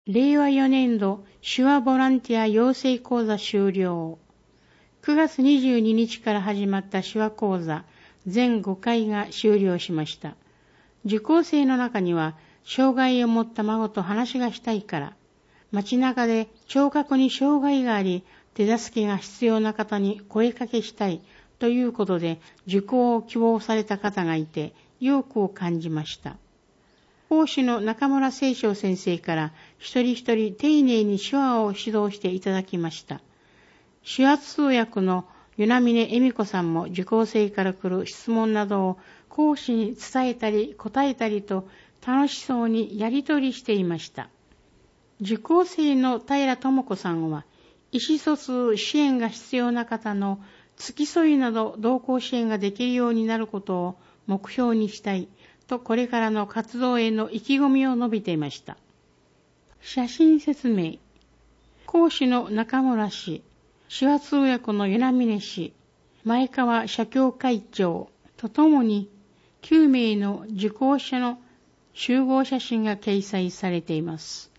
令和4年度手話ボランティア養成講座終了。9月22日から始まった手話講座全5回が終了しました。受講生の中には、障害を持った孫と話がしたいから、街中で聴覚に障害があり、手助けが必要な方に声かけしたいということで受講を希望された方がいて、意欲を感じました。講師の中村清章先生から一人一人丁寧に手話を指導していただきました。手話通訳の与那嶺恵美子さんも受講生から来る質問などを講師に伝えたり答えたりと楽しそうにやり取りしていました。受講生の平智子さんは意思疎通支援が必要な方の付き添いなど同行支援ができるようになることを目標にしたいとこれからの活動への意気込みを述べていました。写真説明。講師の中村氏、手話通訳の与那嶺氏、前川社協会長とともに9名の受講者の集合写真が掲載されています。